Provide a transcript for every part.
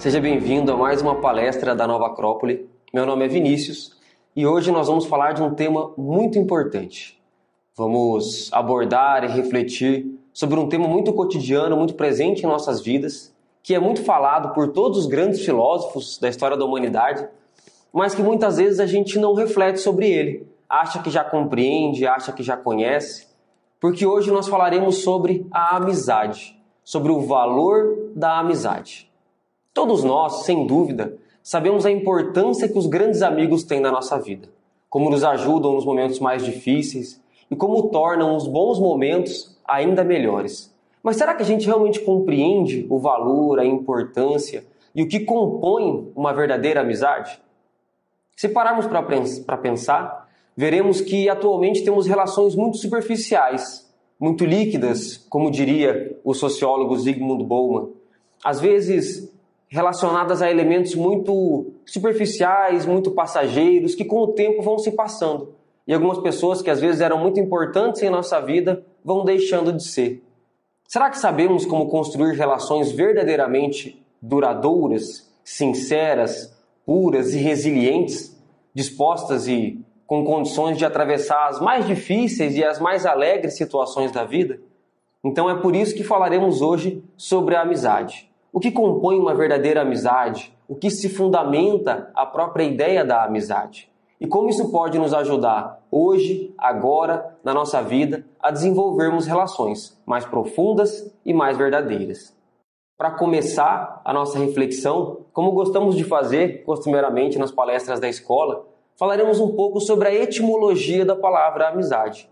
Seja bem-vindo a mais uma palestra da Nova Acrópole. Meu nome é Vinícius e hoje nós vamos falar de um tema muito importante. Vamos abordar e refletir sobre um tema muito cotidiano, muito presente em nossas vidas, que é muito falado por todos os grandes filósofos da história da humanidade, mas que muitas vezes a gente não reflete sobre ele, acha que já compreende, acha que já conhece, porque hoje nós falaremos sobre a amizade, sobre o valor da amizade. Todos nós, sem dúvida, sabemos a importância que os grandes amigos têm na nossa vida, como nos ajudam nos momentos mais difíceis e como tornam os bons momentos ainda melhores. Mas será que a gente realmente compreende o valor, a importância e o que compõe uma verdadeira amizade? Se pararmos para pensar, veremos que atualmente temos relações muito superficiais, muito líquidas, como diria o sociólogo Zygmunt Bauman. Às vezes relacionadas a elementos muito superficiais, muito passageiros, que com o tempo vão se passando. E algumas pessoas que às vezes eram muito importantes em nossa vida vão deixando de ser. Será que sabemos como construir relações verdadeiramente duradouras, sinceras, puras e resilientes, dispostas e com condições de atravessar as mais difíceis e as mais alegres situações da vida? Então é por isso que falaremos hoje sobre a amizade. O que compõe uma verdadeira amizade? O que se fundamenta a própria ideia da amizade? E como isso pode nos ajudar hoje, agora, na nossa vida, a desenvolvermos relações mais profundas e mais verdadeiras. Para começar a nossa reflexão, como gostamos de fazer costumeiramente nas palestras da escola, falaremos um pouco sobre a etimologia da palavra amizade.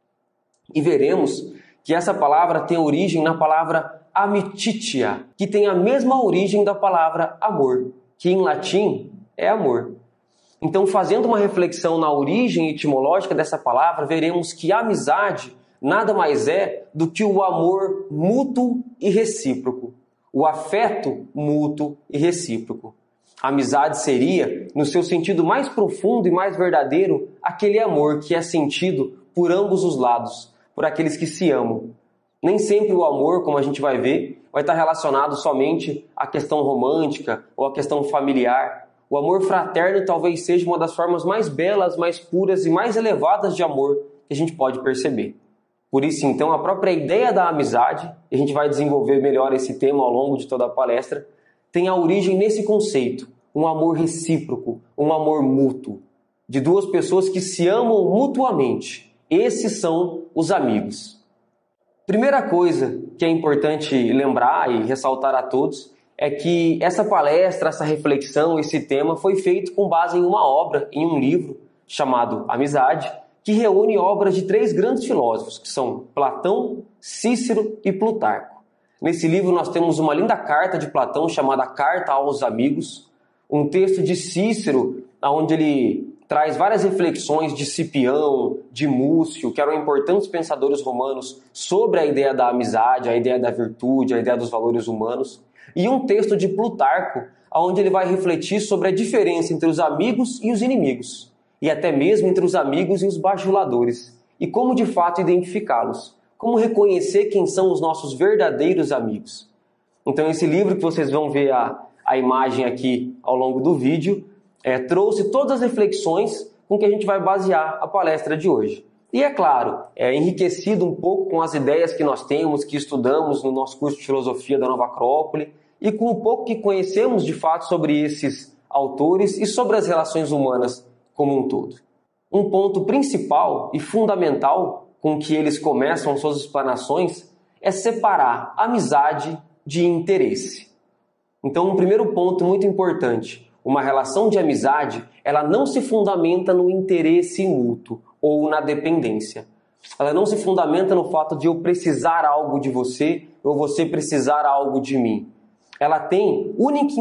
E veremos que essa palavra tem origem na palavra amicitia, que tem a mesma origem da palavra amor, que em latim é amor. Então, fazendo uma reflexão na origem etimológica dessa palavra, veremos que amizade nada mais é do que o amor mútuo e recíproco, o afeto mútuo e recíproco. A amizade seria, no seu sentido mais profundo e mais verdadeiro, aquele amor que é sentido por ambos os lados, por aqueles que se amam. Nem sempre o amor, como a gente vai ver, vai estar relacionado somente à questão romântica ou à questão familiar. O amor fraterno talvez seja uma das formas mais belas, mais puras e mais elevadas de amor que a gente pode perceber. Por isso, então, a própria ideia da amizade, e a gente vai desenvolver melhor esse tema ao longo de toda a palestra, tem a origem nesse conceito, um amor recíproco, um amor mútuo, de duas pessoas que se amam mutuamente. Esses são os amigos. Primeira coisa que é importante lembrar e ressaltar a todos é que essa palestra, essa reflexão, esse tema foi feito com base em uma obra, em um livro chamado Amizade, que reúne obras de 3 grandes filósofos, que são Platão, Cícero e Plutarco. Nesse livro nós temos uma linda carta de Platão chamada Carta aos Amigos, um texto de Cícero, onde ele traz várias reflexões de Cipião, de Múcio, que eram importantes pensadores romanos, sobre a ideia da amizade, a ideia da virtude, a ideia dos valores humanos. E um texto de Plutarco, onde ele vai refletir sobre a diferença entre os amigos e os inimigos, e até mesmo entre os amigos e os bajuladores, e como de fato identificá-los, como reconhecer quem são os nossos verdadeiros amigos. Então esse livro que vocês vão ver a imagem aqui ao longo do vídeo, trouxe todas as reflexões com que a gente vai basear a palestra de hoje. E é claro, enriquecido um pouco com as ideias que nós temos, que estudamos no nosso curso de filosofia da Nova Acrópole, e com um pouco que conhecemos de fato sobre esses autores e sobre as relações humanas como um todo. Um ponto principal e fundamental com que eles começam suas explanações é separar amizade de interesse. Então, um primeiro ponto muito importante: uma relação de amizade, ela não se fundamenta no interesse mútuo ou na dependência. Ela não se fundamenta no fato de eu precisar algo de você ou você precisar algo de mim. Ela tem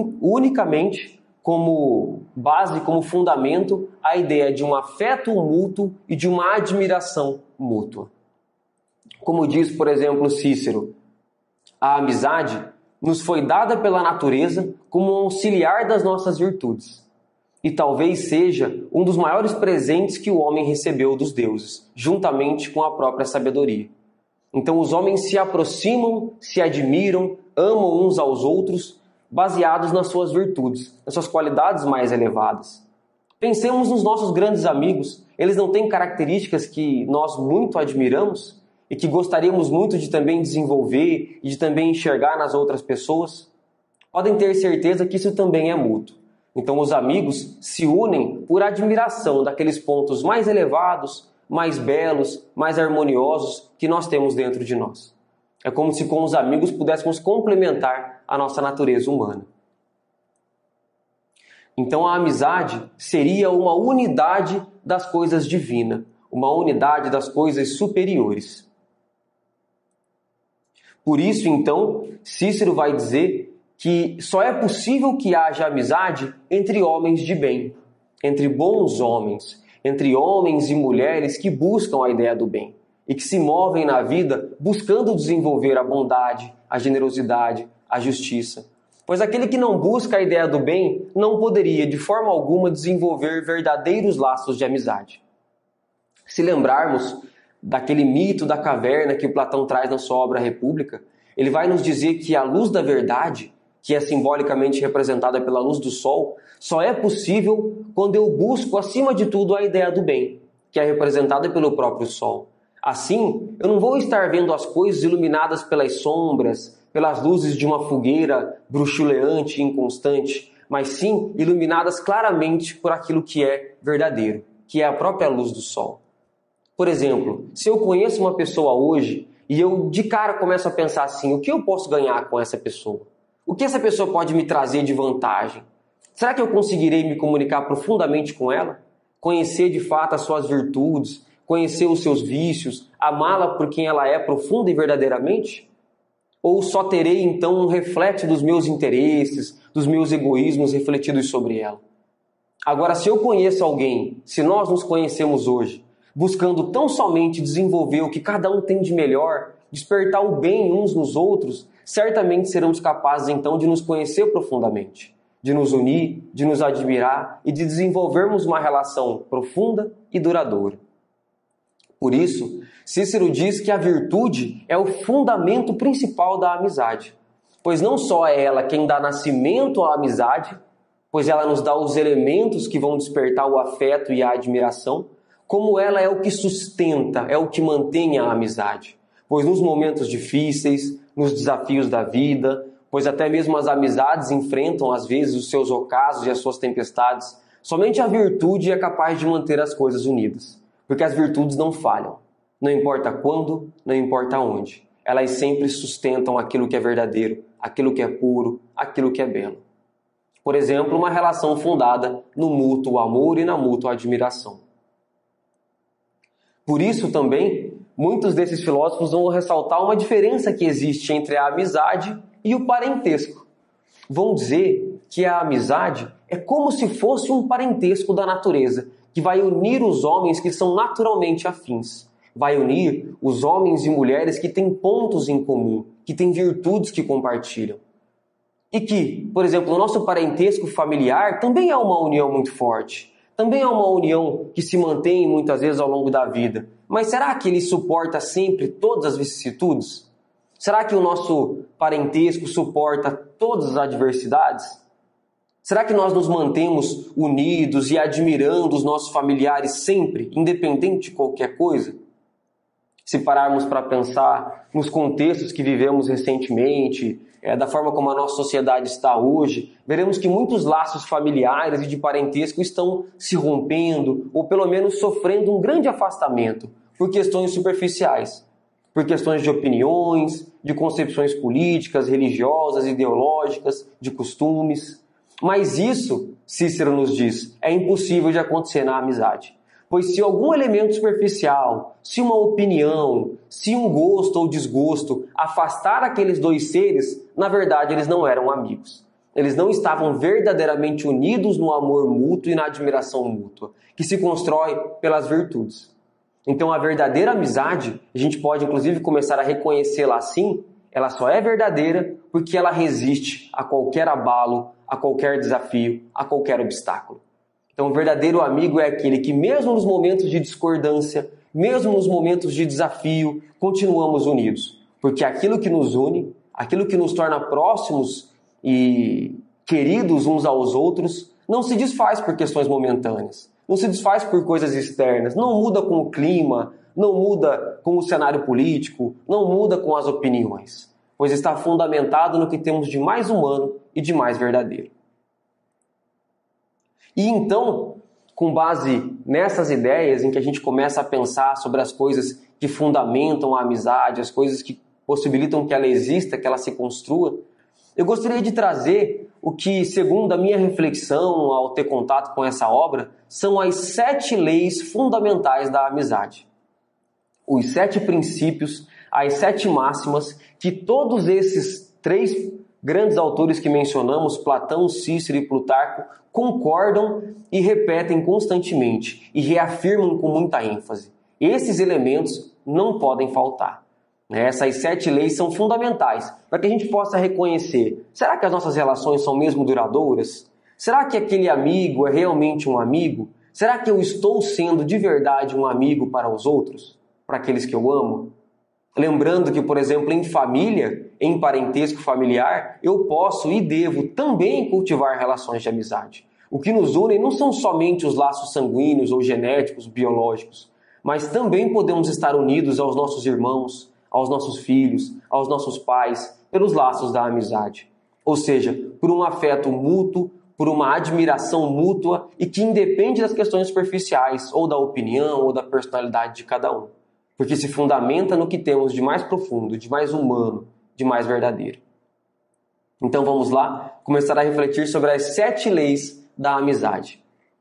unicamente como base, como fundamento, a ideia de um afeto mútuo e de uma admiração mútua. Como diz, por exemplo, Cícero, a amizade nos foi dada pela natureza como um auxiliar das nossas virtudes. E talvez seja um dos maiores presentes que o homem recebeu dos deuses, juntamente com a própria sabedoria. Então os homens se aproximam, se admiram, amam uns aos outros, baseados nas suas virtudes, nas suas qualidades mais elevadas. Pensemos nos nossos grandes amigos. Eles não têm características que nós muito admiramos e que gostaríamos muito de também desenvolver e de também enxergar nas outras pessoas? Podem ter certeza que isso também é mútuo. Então os amigos se unem por admiração daqueles pontos mais elevados, mais belos, mais harmoniosos que nós temos dentro de nós. É como se com os amigos pudéssemos complementar a nossa natureza humana. Então a amizade seria uma unidade das coisas divinas, uma unidade das coisas superiores. Por isso, então, Cícero vai dizer que só é possível que haja amizade entre homens de bem, entre bons homens, entre homens e mulheres que buscam a ideia do bem e que se movem na vida buscando desenvolver a bondade, a generosidade, a justiça. Pois aquele que não busca a ideia do bem não poderia, de forma alguma, desenvolver verdadeiros laços de amizade. Se lembrarmos daquele mito da caverna que Platão traz na sua obra República, ele vai nos dizer que a luz da verdade, que é simbolicamente representada pela luz do sol, só é possível quando eu busco, acima de tudo, a ideia do bem, que é representada pelo próprio sol. Assim, eu não vou estar vendo as coisas iluminadas pelas sombras, pelas luzes de uma fogueira bruxuleante e inconstante, mas sim iluminadas claramente por aquilo que é verdadeiro, que é a própria luz do sol. Por exemplo, se eu conheço uma pessoa hoje e eu de cara começo a pensar assim, o que eu posso ganhar com essa pessoa? O que essa pessoa pode me trazer de vantagem? Será que eu conseguirei me comunicar profundamente com ela? Conhecer de fato as suas virtudes, conhecer os seus vícios, amá-la por quem ela é profunda e verdadeiramente? Ou só terei então um reflexo dos meus interesses, dos meus egoísmos refletidos sobre ela? Agora, se eu conheço alguém, se nós nos conhecemos hoje, buscando tão somente desenvolver o que cada um tem de melhor, despertar o bem uns nos outros, certamente seremos capazes então de nos conhecer profundamente, de nos unir, de nos admirar e de desenvolvermos uma relação profunda e duradoura. Por isso, Cícero diz que a virtude é o fundamento principal da amizade, pois não só é ela quem dá nascimento à amizade, pois ela nos dá os elementos que vão despertar o afeto e a admiração, como ela é o que sustenta, é o que mantém a amizade. Pois nos momentos difíceis, nos desafios da vida, pois até mesmo as amizades enfrentam às vezes os seus ocasos e as suas tempestades, somente a virtude é capaz de manter as coisas unidas. Porque as virtudes não falham, não importa quando, não importa onde. Elas sempre sustentam aquilo que é verdadeiro, aquilo que é puro, aquilo que é belo. Por exemplo, uma relação fundada no mútuo amor e na mútua admiração. Por isso também, muitos desses filósofos vão ressaltar uma diferença que existe entre a amizade e o parentesco. Vão dizer que a amizade é como se fosse um parentesco da natureza, que vai unir os homens que são naturalmente afins. Vai unir os homens e mulheres que têm pontos em comum, que têm virtudes que compartilham. E que, por exemplo, o nosso parentesco familiar também é uma união muito forte. Também é uma união que se mantém muitas vezes ao longo da vida. Mas será que ele suporta sempre todas as vicissitudes? Será que o nosso parentesco suporta todas as adversidades? Será que nós nos mantemos unidos e admirando os nossos familiares sempre, independente de qualquer coisa? Se pararmos para pensar nos contextos que vivemos recentemente, da forma como a nossa sociedade está hoje, veremos que muitos laços familiares e de parentesco estão se rompendo ou pelo menos sofrendo um grande afastamento por questões superficiais, por questões de opiniões, de concepções políticas, religiosas, ideológicas, de costumes. Mas isso, Cícero nos diz, é impossível de acontecer na amizade. Pois se algum elemento superficial, se uma opinião, se um gosto ou desgosto afastar aqueles dois seres, na verdade eles não eram amigos. Eles não estavam verdadeiramente unidos no amor mútuo e na admiração mútua, que se constrói pelas virtudes. Então a verdadeira amizade, a gente pode inclusive começar a reconhecê-la assim, ela só é verdadeira porque ela resiste a qualquer abalo, a qualquer desafio, a qualquer obstáculo. Então, o verdadeiro amigo é aquele que, mesmo nos momentos de discordância, mesmo nos momentos de desafio, continuamos unidos. Porque aquilo que nos une, aquilo que nos torna próximos e queridos uns aos outros não se desfaz por questões momentâneas, não se desfaz por coisas externas, não muda com o clima, não muda com o cenário político, não muda com as opiniões, pois está fundamentado no que temos de mais humano e de mais verdadeiro. E então, com base nessas ideias em que a gente começa a pensar sobre as coisas que fundamentam a amizade, as coisas que possibilitam que ela exista, que ela se construa, eu gostaria de trazer o que, segundo a minha reflexão ao ter contato com essa obra, são as 7 leis fundamentais da amizade. Os 7 princípios, as 7 máximas que todos esses 3 grandes autores que mencionamos, Platão, Cícero e Plutarco, concordam e repetem constantemente e reafirmam com muita ênfase. Esses elementos não podem faltar. Essas 7 leis são fundamentais para que a gente possa reconhecer: será que as nossas relações são mesmo duradouras? Será que aquele amigo é realmente um amigo? Será que eu estou sendo de verdade um amigo para os outros? Para aqueles que eu amo? Lembrando que, por exemplo, em família, em parentesco familiar, eu posso e devo também cultivar relações de amizade. O que nos une não são somente os laços sanguíneos ou genéticos, biológicos, mas também podemos estar unidos aos nossos irmãos, aos nossos filhos, aos nossos pais, pelos laços da amizade. Ou seja, por um afeto mútuo, por uma admiração mútua e que independe das questões superficiais, ou da opinião, ou da personalidade de cada um. Porque se fundamenta no que temos de mais profundo, de mais humano, de mais verdadeiro. Então vamos lá, começar a refletir sobre as 7 leis da amizade.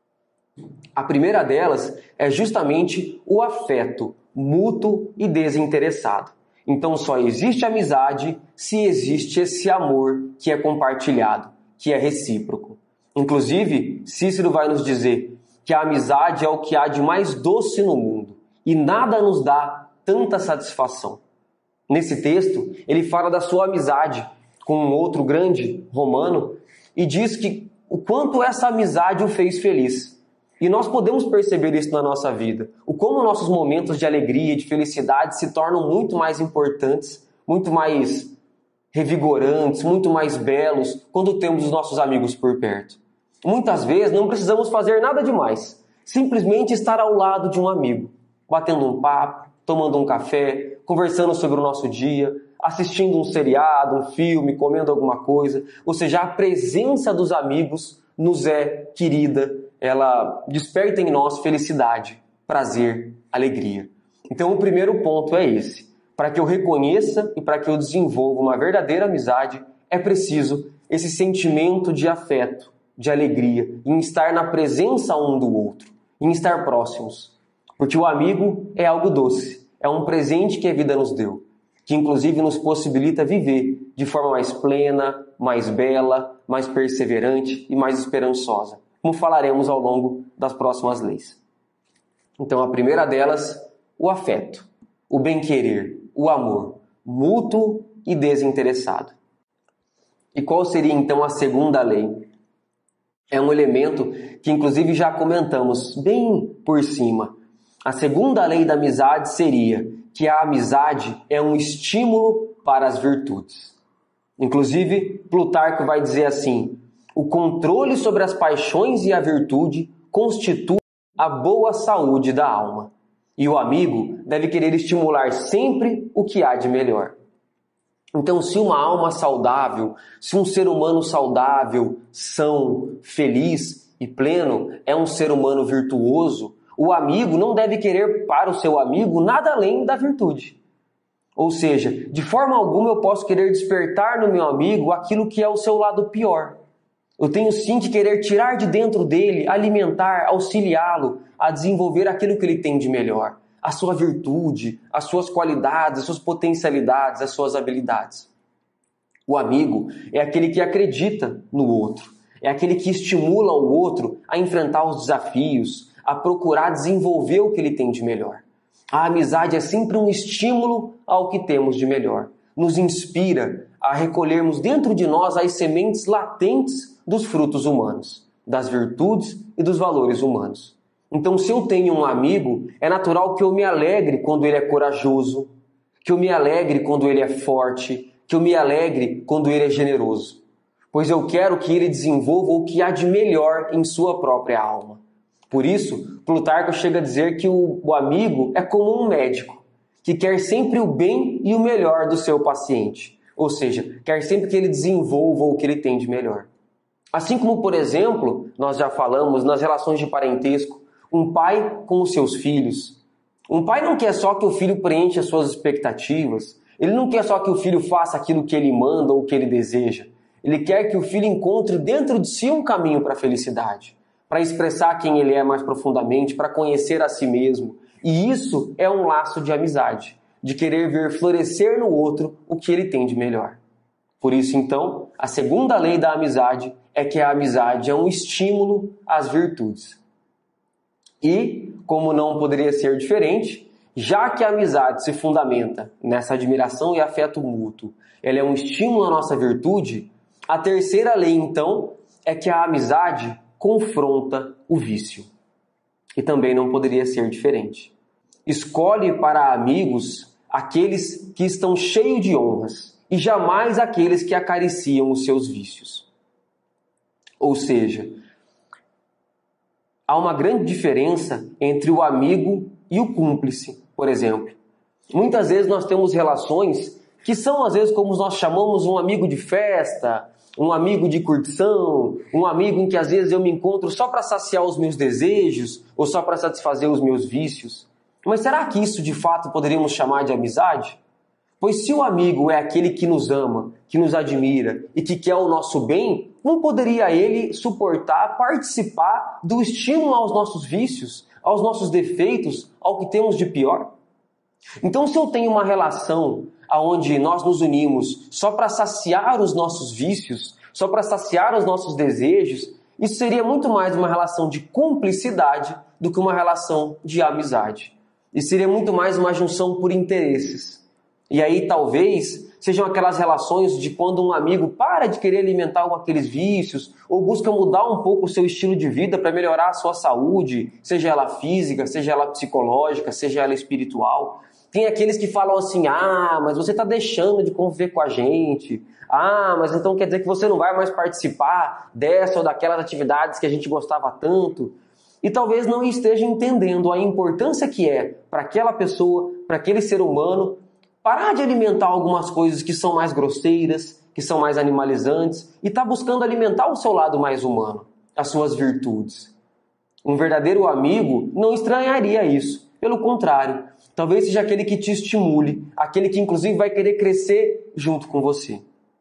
A primeira delas é justamente o afeto mútuo e desinteressado. Então só existe amizade se existe esse amor que é compartilhado, que é recíproco. Inclusive, Cícero vai nos dizer que a amizade é o que há de mais doce no mundo e nada nos dá tanta satisfação. Nesse texto, ele fala da sua amizade com um outro grande romano e diz que o quanto essa amizade o fez feliz. E nós podemos perceber isso na nossa vida. O como nossos momentos de alegria e de felicidade se tornam muito mais importantes, muito mais revigorantes, muito mais belos quando temos os nossos amigos por perto. Muitas vezes não precisamos fazer nada demais. Simplesmente estar ao lado de um amigo, batendo um papo, tomando um café, conversando sobre o nosso dia, assistindo um seriado, um filme, comendo alguma coisa. Ou seja, a presença dos amigos nos é querida, ela desperta em nós felicidade, prazer, alegria. Então o primeiro ponto é esse. Para que eu reconheça e para que eu desenvolva uma verdadeira amizade, é preciso esse sentimento de afeto, de alegria, em estar na presença um do outro, em estar próximos. Porque o amigo é algo doce, é um presente que a vida nos deu, que inclusive nos possibilita viver de forma mais plena, mais bela, mais perseverante e mais esperançosa, como falaremos ao longo das próximas leis. Então a primeira delas, o afeto, o bem-querer, o amor, mútuo e desinteressado. E qual seria então a segunda lei? É um elemento que inclusive já comentamos bem por cima. A segunda lei da amizade seria que a amizade é um estímulo para as virtudes. Inclusive, Plutarco vai dizer assim: o controle sobre as paixões e a virtude constitui a boa saúde da alma. E o amigo deve querer estimular sempre o que há de melhor. Então, se uma alma saudável, se um ser humano saudável, são, feliz e pleno, é um ser humano virtuoso, o amigo não deve querer para o seu amigo nada além da virtude. Ou seja, de forma alguma eu posso querer despertar no meu amigo aquilo que é o seu lado pior. Eu tenho sim que querer tirar de dentro dele, alimentar, auxiliá-lo a desenvolver aquilo que ele tem de melhor. A sua virtude, as suas qualidades, as suas potencialidades, as suas habilidades. O amigo é aquele que acredita no outro. É aquele que estimula o outro a enfrentar os desafios, a procurar desenvolver o que ele tem de melhor. A amizade é sempre um estímulo ao que temos de melhor. Nos inspira a recolhermos dentro de nós as sementes latentes dos frutos humanos, das virtudes e dos valores humanos. Então, se eu tenho um amigo, é natural que eu me alegre quando ele é corajoso, que eu me alegre quando ele é forte, que eu me alegre quando ele é generoso. pois eu quero que ele desenvolva o que há de melhor em sua própria alma. Por isso, Plutarco chega a dizer que o amigo é como um médico, que quer sempre o bem e o melhor do seu paciente. Ou seja, quer sempre que ele desenvolva o que ele tem de melhor. Assim como, por exemplo, nós já falamos nas relações de parentesco, um pai com os seus filhos. Um pai não quer só que o filho preencha as suas expectativas. Ele não quer só que o filho faça aquilo que ele manda ou que ele deseja. Ele quer que o filho encontre dentro de si um caminho para a felicidade, para expressar quem ele é mais profundamente, para conhecer a si mesmo. E isso é um laço de amizade, de querer ver florescer no outro o que ele tem de melhor. Por isso, então, a segunda lei da amizade é que a amizade é um estímulo às virtudes. E, como não poderia ser diferente, já que a amizade se fundamenta nessa admiração e afeto mútuo, ela é um estímulo à nossa virtude, a terceira lei, então, é que a amizade confronta o vício. E também não poderia ser diferente. Escolhe para amigos aqueles que estão cheios de honras e jamais aqueles que acariciam os seus vícios. Ou seja, há uma grande diferença entre o amigo e o cúmplice, por exemplo. Muitas vezes nós temos relações que são, às vezes, como nós chamamos um amigo de festa, um amigo de curtição, um amigo em que às vezes eu me encontro só para saciar os meus desejos ou só para satisfazer os meus vícios. Mas será que isso de fato poderíamos chamar de amizade? Pois se o amigo é aquele que nos ama, que nos admira e que quer o nosso bem, não poderia ele suportar, participar do estímulo aos nossos vícios, aos nossos defeitos, ao que temos de pior? Então, se eu tenho uma relação onde nós nos unimos só para saciar os nossos vícios, só para saciar os nossos desejos, isso seria muito mais uma relação de cumplicidade do que uma relação de amizade. Isso seria muito mais uma junção por interesses. E aí talvez sejam aquelas relações de quando um amigo para de querer alimentar aqueles vícios ou busca mudar um pouco o seu estilo de vida para melhorar a sua saúde, seja ela física, seja ela psicológica, seja ela espiritual. Tem aqueles que falam assim, mas você está deixando de conviver com a gente. Mas então quer dizer que você não vai mais participar dessa ou daquelas atividades que a gente gostava tanto. E talvez não esteja entendendo a importância que é para aquela pessoa, para aquele ser humano, parar de alimentar algumas coisas que são mais grosseiras, que são mais animalizantes, e está buscando alimentar o seu lado mais humano, as suas virtudes. Um verdadeiro amigo não estranharia isso. Pelo contrário, talvez seja aquele que te estimule, aquele que inclusive vai querer crescer junto com você.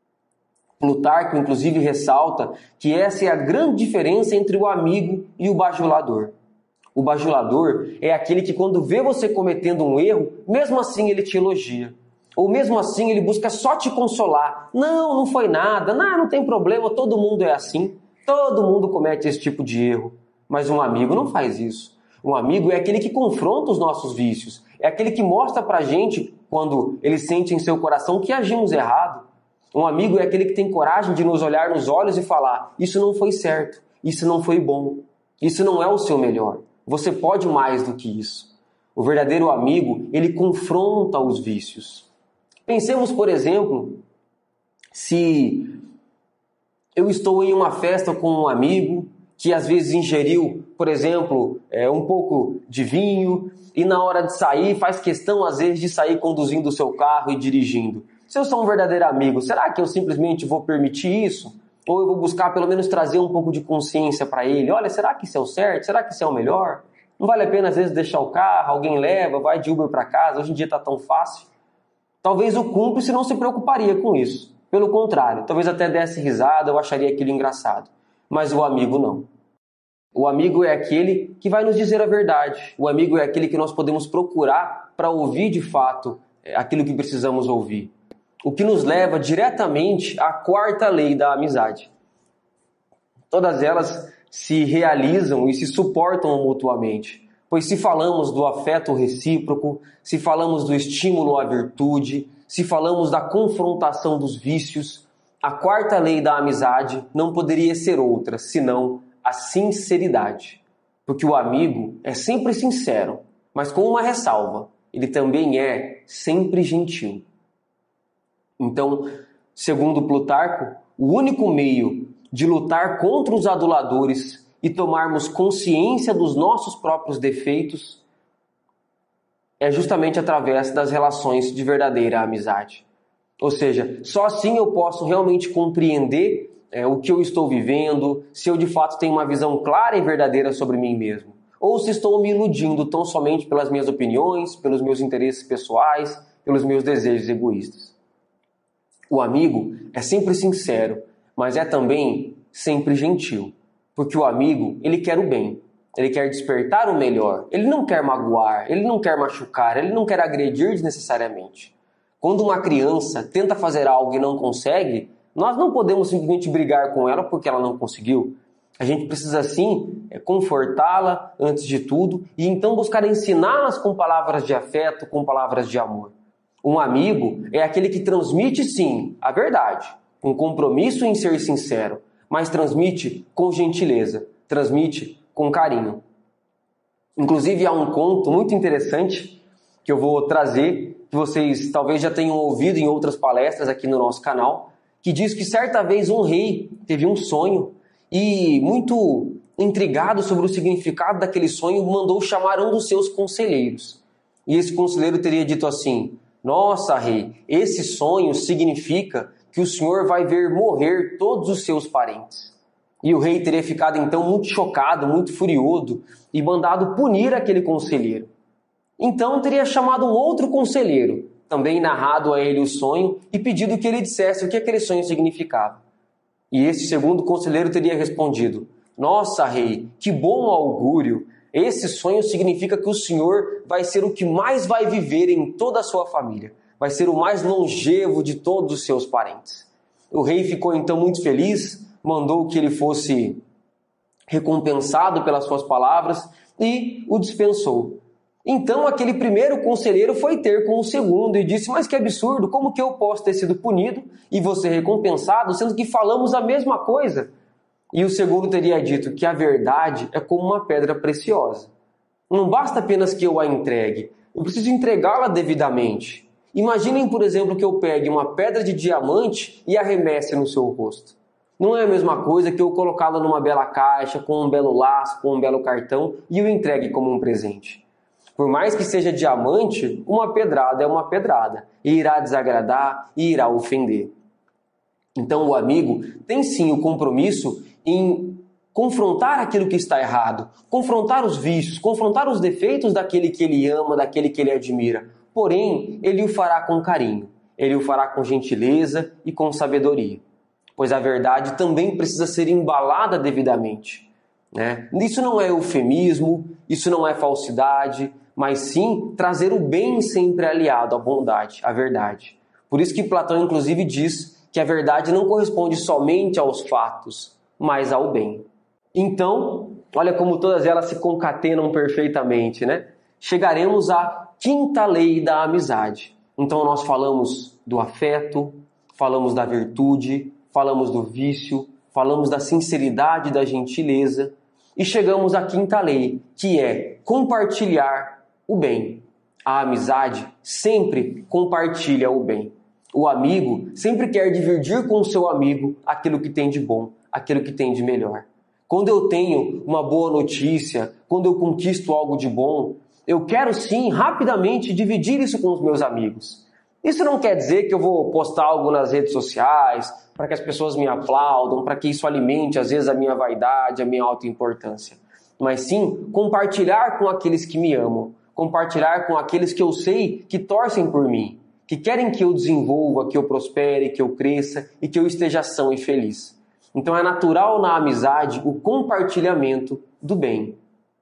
Plutarco, inclusive, ressalta que essa é a grande diferença entre o amigo e o bajulador. O bajulador é aquele que quando vê você cometendo um erro, mesmo assim ele te elogia. Ou mesmo assim ele busca só te consolar. Não foi nada, não tem problema, todo mundo é assim. Todo mundo comete esse tipo de erro. Mas um amigo não faz isso. Um amigo é aquele que confronta os nossos vícios. É aquele que mostra pra gente, quando ele sente em seu coração que agimos errado. Um amigo é aquele que tem coragem de nos olhar nos olhos e falar, isso não foi certo, isso não foi bom, isso não é o seu melhor. Você pode mais do que isso. O verdadeiro amigo, ele confronta os vícios. Pensemos, por exemplo, se eu estou em uma festa com um amigo que às vezes ingeriu, por exemplo, um pouco de vinho e na hora de sair faz questão às vezes de sair conduzindo o seu carro e dirigindo. Se eu sou um verdadeiro amigo, será que eu simplesmente vou permitir isso? Ou eu vou buscar pelo menos trazer um pouco de consciência para ele? Olha, será que isso é o certo? Será que isso é o melhor? Não vale a pena às vezes deixar o carro, alguém leva, vai de Uber para casa, hoje em dia está tão fácil. Talvez o cúmplice não se preocuparia com isso. Pelo contrário, talvez até desse risada ou acharia aquilo engraçado. Mas o amigo não. O amigo é aquele que vai nos dizer a verdade. O amigo é aquele que nós podemos procurar para ouvir de fato aquilo que precisamos ouvir. O que nos leva diretamente à quarta lei da amizade. Todas elas se realizam e se suportam mutuamente. Pois se falamos do afeto recíproco, se falamos do estímulo à virtude, se falamos da confrontação dos vícios, a quarta lei da amizade não poderia ser outra, senão a sinceridade. Porque o amigo é sempre sincero, mas com uma ressalva, ele também é sempre gentil. Então, segundo Plutarco, o único meio de lutar contra os aduladores e tomarmos consciência dos nossos próprios defeitos é justamente através das relações de verdadeira amizade. Ou seja, só assim eu posso realmente compreender o que eu estou vivendo, se eu de fato tenho uma visão clara e verdadeira sobre mim mesmo. Ou se estou me iludindo tão somente pelas minhas opiniões, pelos meus interesses pessoais, pelos meus desejos egoístas. O amigo é sempre sincero, mas é também sempre gentil. Porque o amigo, ele quer o bem, ele quer despertar o melhor, ele não quer magoar, ele não quer machucar, ele não quer agredir desnecessariamente. Quando uma criança tenta fazer algo e não consegue, nós não podemos simplesmente brigar com ela porque ela não conseguiu. A gente precisa sim confortá-la antes de tudo e então buscar ensiná-las com palavras de afeto, com palavras de amor. Um amigo é aquele que transmite sim a verdade, com compromisso em ser sincero, mas transmite com gentileza, transmite com carinho. Inclusive há um conto muito interessante que eu vou trazer, que vocês talvez já tenham ouvido em outras palestras aqui no nosso canal, que diz que certa vez um rei teve um sonho e, muito intrigado sobre o significado daquele sonho, mandou chamar um dos seus conselheiros. E esse conselheiro teria dito assim: nossa, rei, esse sonho significa que o senhor vai ver morrer todos os seus parentes. E o rei teria ficado então muito chocado, muito furioso e mandado punir aquele conselheiro. Então teria chamado um outro conselheiro, também narrado a ele o sonho e pedido que ele dissesse o que aquele sonho significava. E esse segundo conselheiro teria respondido: nossa, rei, que bom augúrio! Esse sonho significa que o senhor vai ser o que mais vai viver em toda a sua família. Vai ser o mais longevo de todos os seus parentes. O rei ficou então muito feliz, mandou que ele fosse recompensado pelas suas palavras e o dispensou. Então aquele primeiro conselheiro foi ter com o segundo e disse: mas que absurdo, como que eu posso ter sido punido e você recompensado, sendo que falamos a mesma coisa? E o segundo teria dito que a verdade é como uma pedra preciosa. Não basta apenas que eu a entregue, eu preciso entregá-la devidamente. Imaginem, por exemplo, que eu pegue uma pedra de diamante e arremesse no seu rosto. Não é a mesma coisa que eu colocá-la numa bela caixa, com um belo laço, com um belo cartão e o entregue como um presente. Por mais que seja diamante, uma pedrada é uma pedrada, e irá desagradar e irá ofender. Então o amigo tem sim o compromisso em confrontar aquilo que está errado, confrontar os vícios, confrontar os defeitos daquele que ele ama, daquele que ele admira. Porém, ele o fará com carinho, ele o fará com gentileza e com sabedoria. Pois a verdade também precisa ser embalada devidamente. Isso não é eufemismo, isso não é falsidade, mas sim trazer o bem sempre aliado à bondade, à verdade. Por isso que Platão, inclusive, diz que a verdade não corresponde somente aos fatos, mas ao bem. Então, olha como todas elas se concatenam perfeitamente, Chegaremos à quinta lei da amizade. Então nós falamos do afeto, falamos da virtude, falamos do vício, falamos da sinceridade e da gentileza e chegamos à quinta lei, que é compartilhar o bem. A amizade sempre compartilha o bem. O amigo sempre quer dividir com o seu amigo aquilo que tem de bom, aquilo que tem de melhor. Quando eu tenho uma boa notícia, quando eu conquisto algo de bom, eu quero sim, rapidamente, dividir isso com os meus amigos. Isso não quer dizer que eu vou postar algo nas redes sociais, para que as pessoas me aplaudam, para que isso alimente, às vezes, a minha vaidade, a minha autoimportância. Mas sim, compartilhar com aqueles que me amam, compartilhar com aqueles que eu sei que torcem por mim, que querem que eu desenvolva, que eu prospere, que eu cresça e que eu esteja são e feliz. Então é natural na amizade o compartilhamento do bem.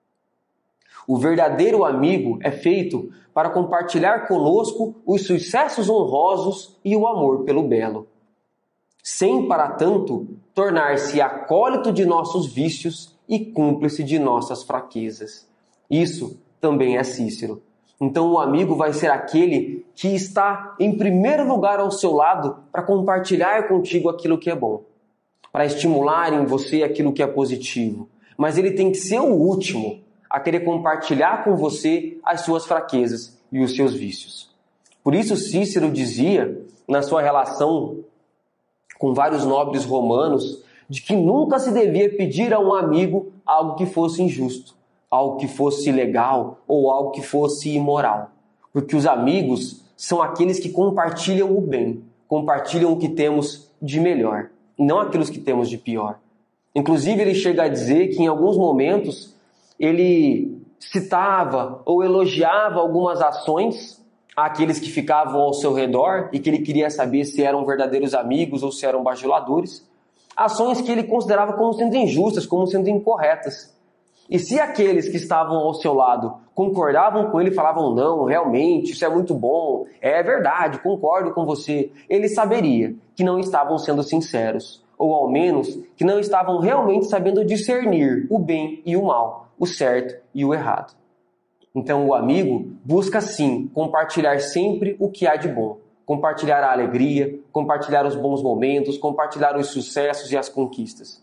O verdadeiro amigo é feito para compartilhar conosco os sucessos honrosos e o amor pelo belo, sem, para tanto, tornar-se acólito de nossos vícios e cúmplice de nossas fraquezas. Isso também é Cícero. Então o amigo vai ser aquele que está em primeiro lugar ao seu lado para compartilhar contigo aquilo que é bom, para estimular em você aquilo que é positivo. Mas ele tem que ser o último a querer compartilhar com você as suas fraquezas e os seus vícios. Por isso Cícero dizia, na sua relação com vários nobres romanos, de que nunca se devia pedir a um amigo algo que fosse injusto, algo que fosse ilegal ou algo que fosse imoral. Porque os amigos são aqueles que compartilham o bem, compartilham o que temos de melhor, não aqueles que temos de pior. Inclusive, ele chega a dizer que em alguns momentos ele citava ou elogiava algumas ações àqueles que ficavam ao seu redor e que ele queria saber se eram verdadeiros amigos ou se eram bajuladores. Ações que ele considerava como sendo injustas, como sendo incorretas. E se aqueles que estavam ao seu lado concordavam com ele e falavam, não, realmente, isso é muito bom, é verdade, concordo com você, ele saberia que não estavam sendo sinceros, ou ao menos que não estavam realmente sabendo discernir o bem e o mal, o certo e o errado. Então o amigo busca sim compartilhar sempre o que há de bom, compartilhar a alegria, compartilhar os bons momentos, compartilhar os sucessos e as conquistas.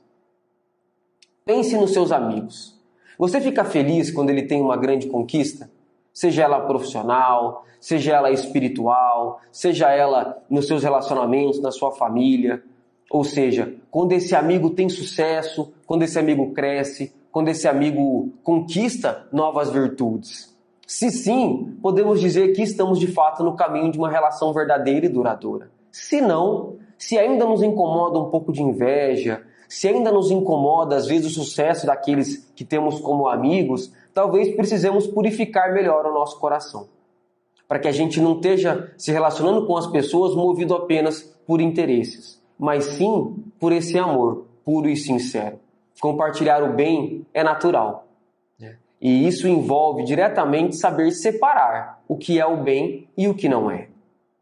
Pense nos seus amigos. Você fica feliz quando ele tem uma grande conquista? Seja ela profissional, seja ela espiritual, seja ela nos seus relacionamentos, na sua família. Ou seja, quando esse amigo tem sucesso, quando esse amigo cresce, quando esse amigo conquista novas virtudes. Se sim, podemos dizer que estamos de fato no caminho de uma relação verdadeira e duradoura. Se não, se ainda nos incomoda um pouco de inveja, se ainda nos incomoda às vezes o sucesso daqueles que temos como amigos, talvez precisemos purificar melhor o nosso coração. Para que a gente não esteja se relacionando com as pessoas movido apenas por interesses, mas sim por esse amor puro e sincero. Compartilhar o bem é natural. E isso envolve diretamente saber separar o que é o bem e o que não é.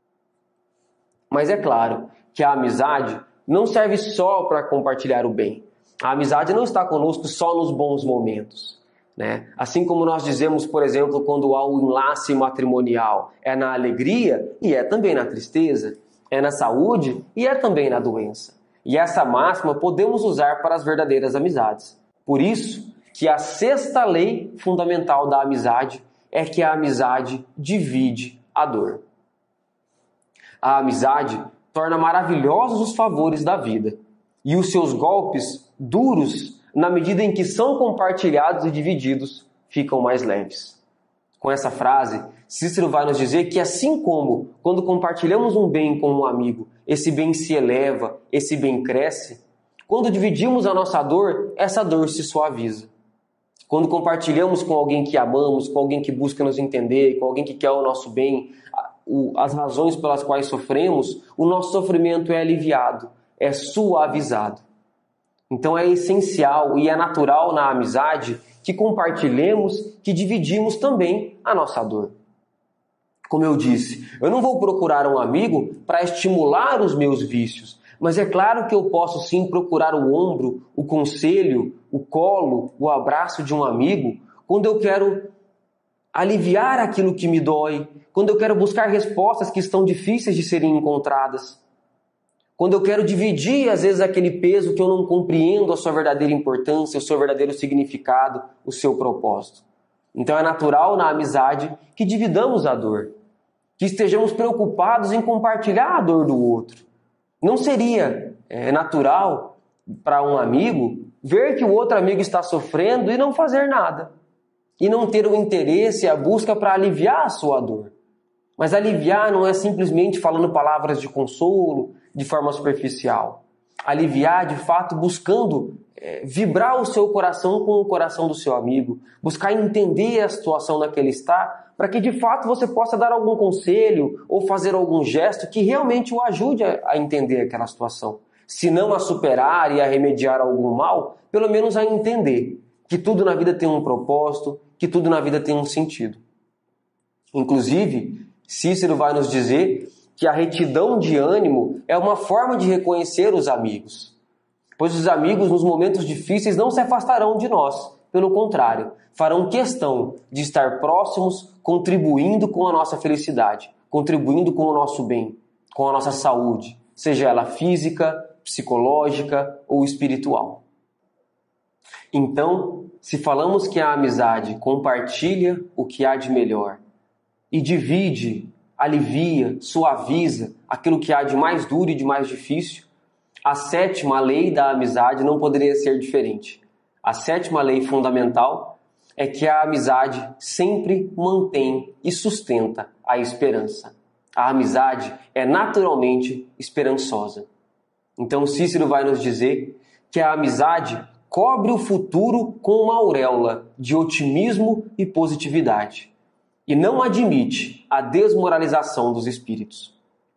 Mas é claro que a amizade não serve só para compartilhar o bem. A amizade não está conosco só nos bons momentos, né? Assim como nós dizemos, por exemplo, quando há o enlace matrimonial, é na alegria e é também na tristeza, é na saúde e é também na doença. E essa máxima podemos usar para as verdadeiras amizades. Por isso que a sexta lei fundamental da amizade é que a amizade divide a dor. A amizade torna maravilhosos os favores da vida e os seus golpes duros, na medida em que são compartilhados e divididos, ficam mais leves. Com essa frase, Cícero vai nos dizer que assim como quando compartilhamos um bem com um amigo, esse bem se eleva, esse bem cresce, quando dividimos a nossa dor, essa dor se suaviza. Quando compartilhamos com alguém que amamos, com alguém que busca nos entender, com alguém que quer o nosso bem, as razões pelas quais sofremos, o nosso sofrimento é aliviado, é suavizado. Então é essencial e é natural na amizade que compartilhemos, que dividimos também a nossa dor. Como eu disse, eu não vou procurar um amigo para estimular os meus vícios, mas é claro que eu posso sim procurar o ombro, o conselho, o colo, o abraço de um amigo quando eu quero aliviar aquilo que me dói, quando eu quero buscar respostas que estão difíceis de serem encontradas, quando eu quero dividir, às vezes, aquele peso que eu não compreendo a sua verdadeira importância, o seu verdadeiro significado, o seu propósito. Então é natural na amizade que dividamos a dor, que estejamos preocupados em compartilhar a dor do outro. Não seria natural para um amigo ver que o outro amigo está sofrendo e não fazer nada, e não ter o interesse e a busca para aliviar a sua dor. Mas aliviar não é simplesmente falando palavras de consolo, de forma superficial. Aliviar, de fato, buscando vibrar o seu coração com o coração do seu amigo, buscar entender a situação na que ele está, para que, de fato, você possa dar algum conselho ou fazer algum gesto que realmente o ajude a entender aquela situação. Se não a superar e a remediar algum mal, pelo menos a entender que tudo na vida tem um propósito, que tudo na vida tem um sentido. Inclusive, Cícero vai nos dizer que a retidão de ânimo é uma forma de reconhecer os amigos. Pois os amigos, nos momentos difíceis, não se afastarão de nós. Pelo contrário, farão questão de estar próximos, contribuindo com a nossa felicidade, contribuindo com o nosso bem, com a nossa saúde, seja ela física, psicológica ou espiritual. Então, se falamos que a amizade compartilha o que há de melhor e divide, alivia, suaviza aquilo que há de mais duro e de mais difícil, a sétima lei da amizade não poderia ser diferente. A sétima lei fundamental é que a amizade sempre mantém e sustenta a esperança. A amizade é naturalmente esperançosa. Então Cícero vai nos dizer que a amizade cobre o futuro com uma auréola de otimismo e positividade e não admite a desmoralização dos espíritos.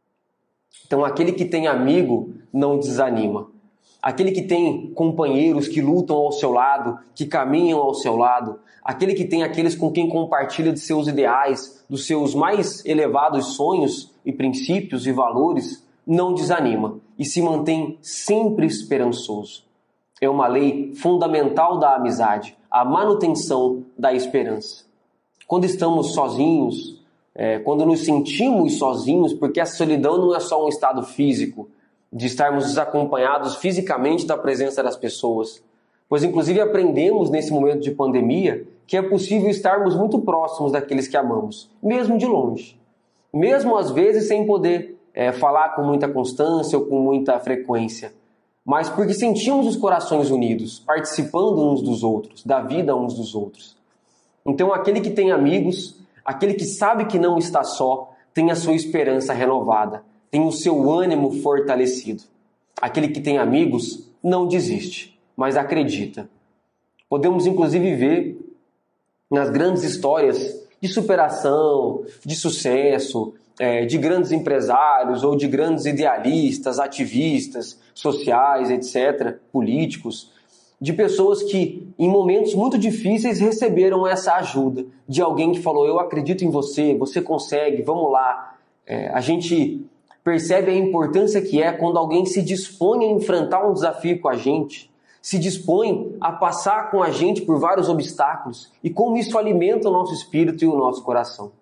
Então aquele que tem amigo não desanima. Aquele que tem companheiros que lutam ao seu lado, que caminham ao seu lado, aquele que tem aqueles com quem compartilha de seus ideais, dos seus mais elevados sonhos e princípios e valores, não desanima e se mantém sempre esperançoso. É uma lei fundamental da amizade, a manutenção da esperança. Quando estamos sozinhos, quando nos sentimos sozinhos, porque a solidão não é só um estado físico, de estarmos desacompanhados fisicamente da presença das pessoas, pois inclusive aprendemos nesse momento de pandemia que é possível estarmos muito próximos daqueles que amamos, mesmo de longe, mesmo às vezes sem poder falar com muita constância ou com muita frequência, mas porque sentimos os corações unidos, participando uns dos outros, da vida uns dos outros. Então aquele que tem amigos, aquele que sabe que não está só, tem a sua esperança renovada, tem o seu ânimo fortalecido. Aquele que tem amigos não desiste, mas acredita. Podemos inclusive ver nas grandes histórias de superação, de sucesso, de grandes empresários ou de grandes idealistas, ativistas, sociais, etc., políticos, de pessoas que em momentos muito difíceis receberam essa ajuda de alguém que falou: eu acredito em você, você consegue, vamos lá. A gente percebe a importância que é quando alguém se dispõe a enfrentar um desafio com a gente, se dispõe a passar com a gente por vários obstáculos e como isso alimenta o nosso espírito e o nosso coração.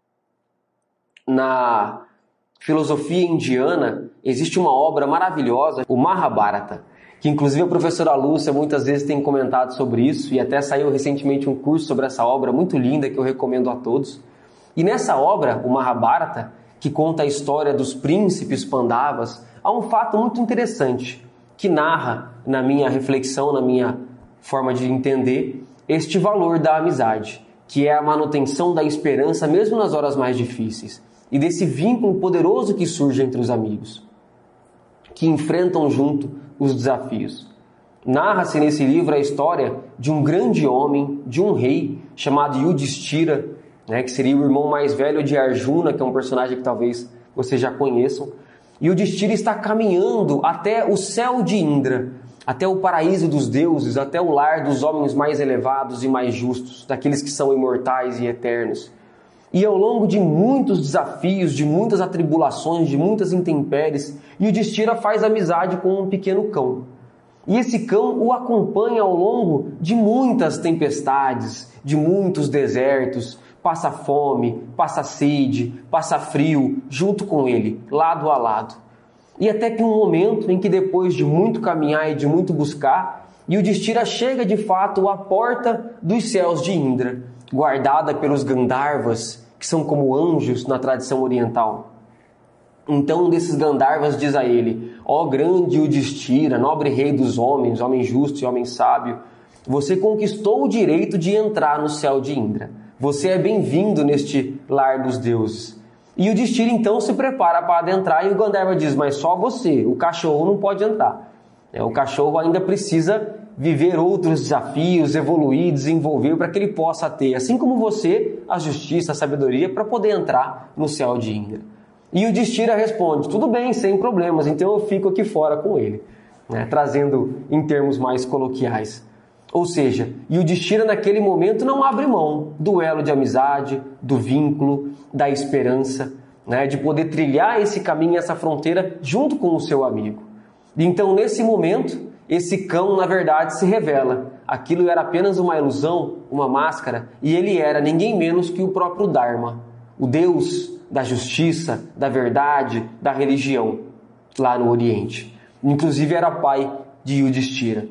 Na filosofia indiana existe uma obra maravilhosa, o Mahabharata, que inclusive a professora Lúcia muitas vezes tem comentado sobre isso e até saiu recentemente um curso sobre essa obra muito linda que eu recomendo a todos. E nessa obra, o Mahabharata, que conta a história dos príncipes Pandavas, há um fato muito interessante que narra, na minha reflexão, na minha forma de entender, este valor da amizade, que é a manutenção da esperança mesmo nas horas mais difíceis, e desse vínculo poderoso que surge entre os amigos, que enfrentam junto os desafios. Narra-se nesse livro a história de um grande homem, de um rei, chamado Yudhishthira, que seria o irmão mais velho de Arjuna, que é um personagem que talvez vocês já conheçam. E o Yudhishthira está caminhando até o céu de Indra, até o paraíso dos deuses, até o lar dos homens mais elevados e mais justos, daqueles que são imortais e eternos. E ao longo de muitos desafios, de muitas atribulações, de muitas intempéries, Yudhishthira faz amizade com um pequeno cão. E esse cão o acompanha ao longo de muitas tempestades, de muitos desertos, passa fome, passa sede, passa frio, junto com ele, lado a lado. E até que um momento em que depois de muito caminhar e de muito buscar, Yudhishthira chega de fato à porta dos céus de Indra, guardada pelos Gandharvas, que são como anjos na tradição oriental. Então um desses Gandharvas diz a ele: ó grande Yudhishthira, nobre rei dos homens, homem justo e homem sábio, você conquistou o direito de entrar no céu de Indra. Você é bem-vindo neste lar dos deuses. E o Yudhishthira então se prepara para adentrar e o Gandharva diz: mas só você, o cachorro não pode entrar. O cachorro ainda precisa viver outros desafios, evoluir, desenvolver para que ele possa ter, assim como você, a justiça, a sabedoria para poder entrar no céu de Indra. E o Yudhishthira responde: tudo bem, sem problemas, então eu fico aqui fora com ele, trazendo em termos mais coloquiais. Ou seja, Yudhishthira naquele momento não abre mão do elo de amizade, do vínculo, da esperança, de poder trilhar esse caminho, essa fronteira junto com o seu amigo. Então nesse momento, esse cão na verdade se revela. Aquilo era apenas uma ilusão, uma máscara, e ele era ninguém menos que o próprio Dharma, o Deus da justiça, da verdade, da religião, lá no Oriente. Inclusive era pai de Yudhishthira.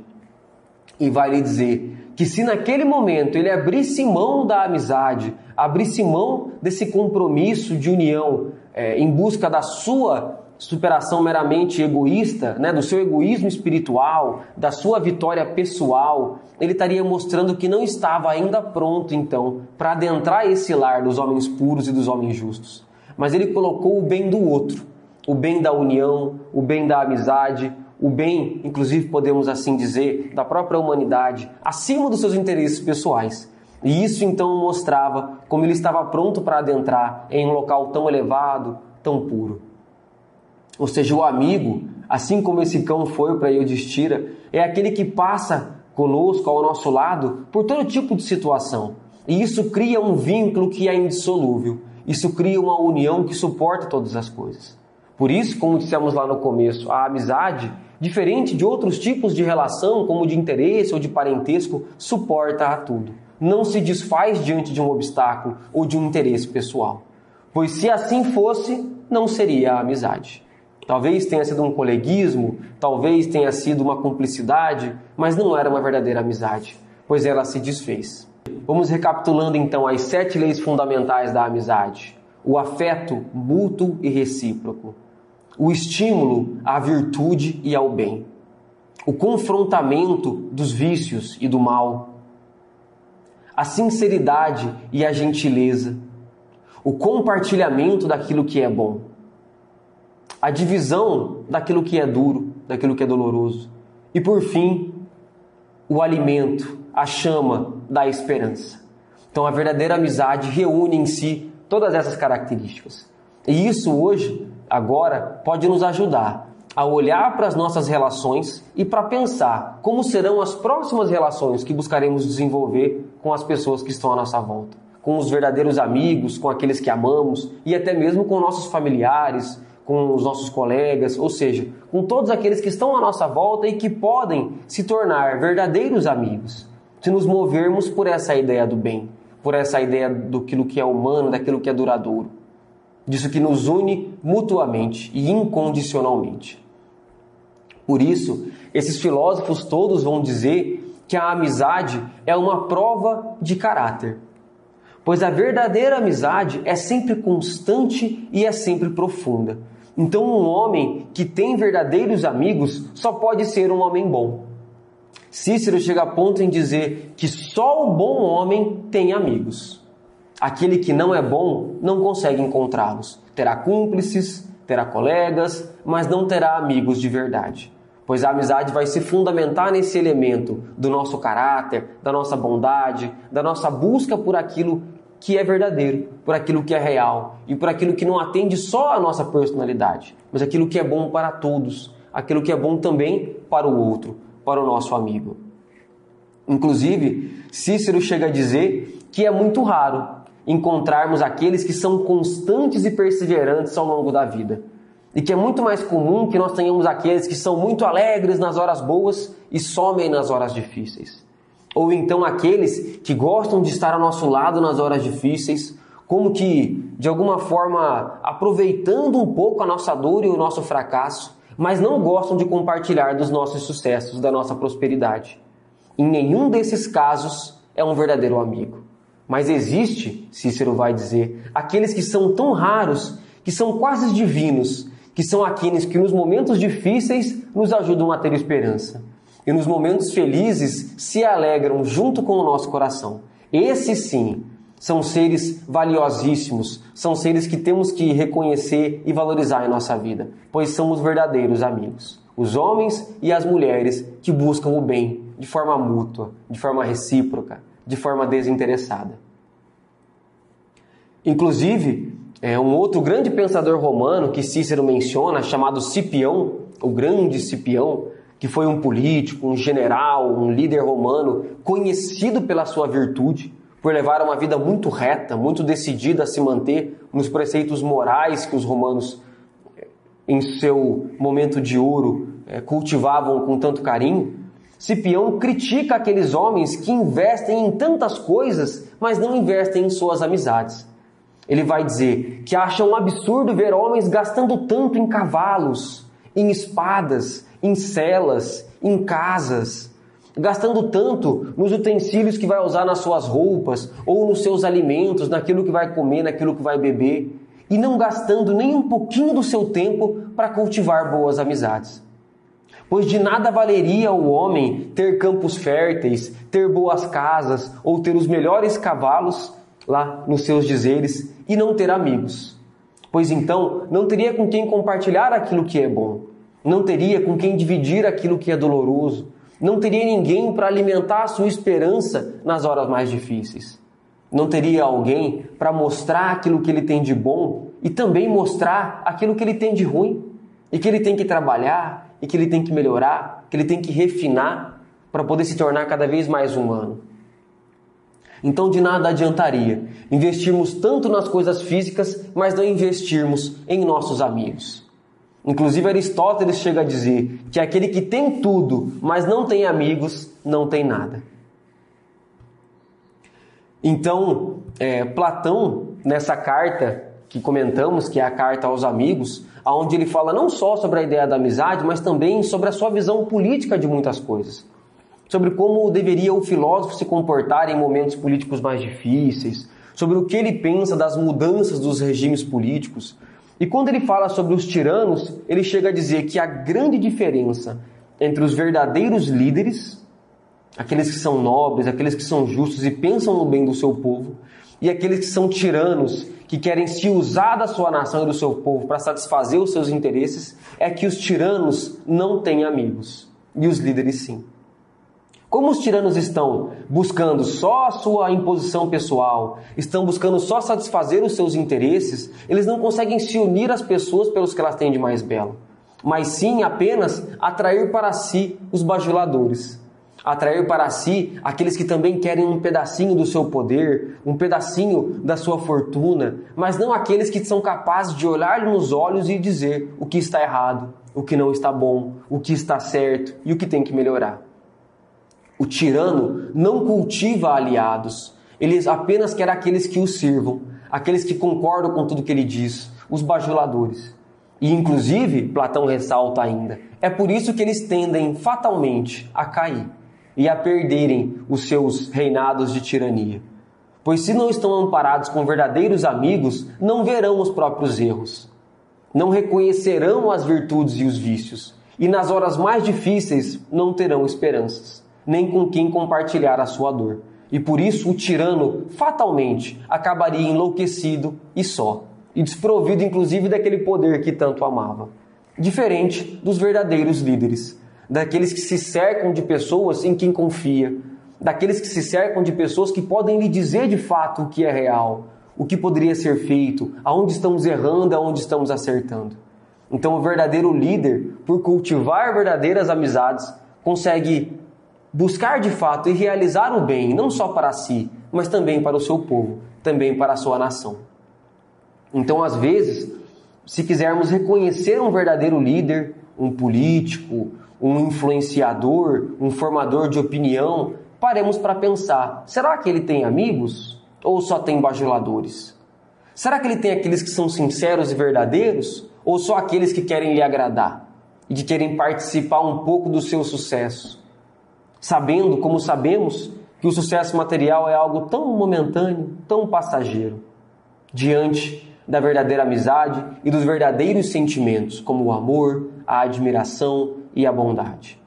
E vai lhe dizer que se naquele momento ele abrisse mão da amizade, abrisse mão desse compromisso de união em busca da sua superação meramente egoísta, né, do seu egoísmo espiritual, da sua vitória pessoal, ele estaria mostrando que não estava ainda pronto, então, para adentrar esse lar dos homens puros e dos homens justos. Mas ele colocou o bem do outro, o bem da união, o bem da amizade, o bem, inclusive podemos assim dizer, da própria humanidade, acima dos seus interesses pessoais. E isso então mostrava como ele estava pronto para adentrar em um local tão elevado, tão puro. Ou seja, o amigo, assim como esse cão foi para Eudistira, é aquele que passa conosco, ao nosso lado, por todo tipo de situação. E isso cria um vínculo que é indissolúvel. Isso cria uma união que suporta todas as coisas. Por isso, como dissemos lá no começo, a amizade, diferente de outros tipos de relação, como de interesse ou de parentesco, suporta a tudo. Não se desfaz diante de um obstáculo ou de um interesse pessoal. Pois se assim fosse, não seria a amizade. Talvez tenha sido um coleguismo, talvez tenha sido uma cumplicidade, mas não era uma verdadeira amizade, pois ela se desfez. Vamos recapitulando então as 7 leis fundamentais da amizade. O afeto mútuo e recíproco. O estímulo à virtude e ao bem. O confrontamento dos vícios e do mal. A sinceridade e a gentileza. O compartilhamento daquilo que é bom. A divisão daquilo que é duro, daquilo que é doloroso. E por fim, o alimento, a chama da esperança. Então a verdadeira amizade reúne em si todas essas características. E isso hoje, agora, pode nos ajudar a olhar para as nossas relações e para pensar como serão as próximas relações que buscaremos desenvolver com as pessoas que estão à nossa volta. Com os verdadeiros amigos, com aqueles que amamos e até mesmo com nossos familiares, com os nossos colegas, ou seja, com todos aqueles que estão à nossa volta e que podem se tornar verdadeiros amigos, se nos movermos por essa ideia do bem, por essa ideia daquilo que é humano, daquilo que é duradouro, disso que nos une mutuamente e incondicionalmente. Por isso, esses filósofos todos vão dizer que a amizade é uma prova de caráter, pois a verdadeira amizade é sempre constante e é sempre profunda. Então um homem que tem verdadeiros amigos só pode ser um homem bom. Cícero chega a ponto em dizer que só o bom homem tem amigos. Aquele que não é bom não consegue encontrá-los. Terá cúmplices, terá colegas, mas não terá amigos de verdade. Pois a amizade vai se fundamentar nesse elemento do nosso caráter, da nossa bondade, da nossa busca por aquilo que é verdadeiro, por aquilo que é real e por aquilo que não atende só à nossa personalidade, mas aquilo que é bom para todos, aquilo que é bom também para o outro, para o nosso amigo. Inclusive, Cícero chega a dizer que é muito raro encontrarmos aqueles que são constantes e perseverantes ao longo da vida. E que é muito mais comum que nós tenhamos aqueles que são muito alegres nas horas boas e somem nas horas difíceis. Ou então aqueles que gostam de estar ao nosso lado nas horas difíceis, como que, de alguma forma, aproveitando um pouco a nossa dor e o nosso fracasso, mas não gostam de compartilhar dos nossos sucessos, da nossa prosperidade. Em nenhum desses casos é um verdadeiro amigo. Mas existe, Cícero vai dizer, aqueles que são tão raros, que são quase divinos, que são aqueles que nos momentos difíceis nos ajudam a ter esperança. E nos momentos felizes se alegram junto com o nosso coração. Esses sim são seres valiosíssimos, são seres que temos que reconhecer e valorizar em nossa vida, pois são os verdadeiros amigos. Os homens e as mulheres que buscam o bem de forma mútua, de forma recíproca, de forma desinteressada. Inclusive, um outro grande pensador romano que Cícero menciona, chamado Cipião, o grande Cipião, que foi um político, um general, um líder romano, conhecido pela sua virtude, por levar uma vida muito reta, muito decidida a se manter nos preceitos morais que os romanos, em seu momento de ouro, cultivavam com tanto carinho. Cipião critica aqueles homens que investem em tantas coisas, mas não investem em suas amizades. Ele vai dizer que acha um absurdo ver homens gastando tanto em cavalos, em espadas, em celas, em casas, gastando tanto nos utensílios que vai usar nas suas roupas ou nos seus alimentos, naquilo que vai comer, naquilo que vai beber. e não gastando nem um pouquinho do seu tempo para cultivar boas amizades. Pois de nada valeria o homem ter campos férteis, ter boas casas ou ter os melhores cavalos, lá nos seus dizeres, e não ter amigos. Pois então não teria com quem compartilhar aquilo que é bom, não teria com quem dividir aquilo que é doloroso, não teria ninguém para alimentar a sua esperança nas horas mais difíceis. Não teria alguém para mostrar aquilo que ele tem de bom e também mostrar aquilo que ele tem de ruim e que ele tem que trabalhar e que ele tem que melhorar, que ele tem que refinar para poder se tornar cada vez mais humano. Então de nada adiantaria investirmos tanto nas coisas físicas, mas não investirmos em nossos amigos. Inclusive Aristóteles chega a dizer que aquele que tem tudo, mas não tem amigos, não tem nada. Então, Platão, nessa carta que comentamos, que é a carta aos amigos, onde ele fala não só sobre a ideia da amizade, mas também sobre a sua visão política de muitas coisas. Sobre como deveria o filósofo se comportar em momentos políticos mais difíceis, sobre o que ele pensa das mudanças dos regimes políticos. E quando ele fala sobre os tiranos, ele chega a dizer que a grande diferença entre os verdadeiros líderes, aqueles que são nobres, aqueles que são justos e pensam no bem do seu povo, e aqueles que são tiranos, que querem se usar da sua nação e do seu povo para satisfazer os seus interesses, é que os tiranos não têm amigos, e os líderes sim. Como os tiranos estão buscando só a sua imposição pessoal, estão buscando só satisfazer os seus interesses, eles não conseguem se unir às pessoas pelos que elas têm de mais belo, mas sim apenas atrair para si os bajuladores. Atrair para si aqueles que também querem um pedacinho do seu poder, um pedacinho da sua fortuna, mas não aqueles que são capazes de olhar nos olhos e dizer o que está errado, o que não está bom, o que está certo e o que tem que melhorar. O tirano não cultiva aliados, ele apenas quer aqueles que o sirvam, aqueles que concordam com tudo que ele diz, os bajuladores. E inclusive, Platão ressalta ainda, é por isso que eles tendem fatalmente a cair e a perderem os seus reinados de tirania. Pois se não estão amparados com verdadeiros amigos, não verão os próprios erros, não reconhecerão as virtudes e os vícios, e nas horas mais difíceis não terão esperanças, nem com quem compartilhar a sua dor. E por isso o tirano fatalmente acabaria enlouquecido e só, e desprovido inclusive daquele poder que tanto amava. Diferente dos verdadeiros líderes, daqueles que se cercam de pessoas em quem confia, daqueles que se cercam de pessoas que podem lhe dizer de fato o que é real, o que poderia ser feito, aonde estamos errando, aonde estamos acertando. Então o verdadeiro líder, por cultivar verdadeiras amizades, consegue buscar de fato e realizar o bem, não só para si, mas também para o seu povo, também para a sua nação. Então, às vezes, se quisermos reconhecer um verdadeiro líder, um político, um influenciador, um formador de opinião, paremos para pensar, será que ele tem amigos ou só tem bajuladores? Será que ele tem aqueles que são sinceros e verdadeiros ou só aqueles que querem lhe agradar e que querem participar um pouco do seu sucesso? Sabendo, como sabemos, que o sucesso material é algo tão momentâneo, tão passageiro, diante da verdadeira amizade e dos verdadeiros sentimentos, como o amor, a admiração e a bondade.